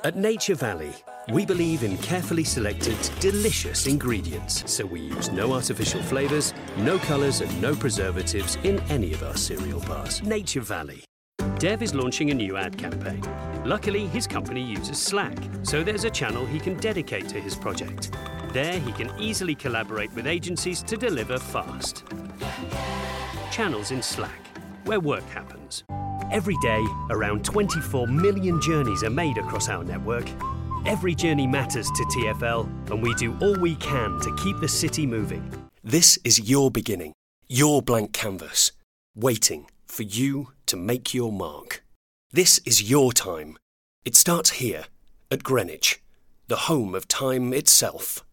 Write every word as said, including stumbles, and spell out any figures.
At Nature Valley, we believe in carefully selected, delicious ingredients, so we use no artificial flavours, no colours and no preservatives in any of our cereal bars. Nature Valley. Dev is launching a new ad campaign. Luckily, his company uses Slack, so there's a channel he can dedicate to his project. There, he can easily collaborate with agencies to deliver fast. Channels in Slack, where work happens. Every day, around twenty-four million journeys are made across our network. Every journey matters to T F L, and we do all we can to keep the city moving. This is your beginning, your blank canvas, waiting for you to make your mark. This is your time. It starts here, at Greenwich, the home of time itself.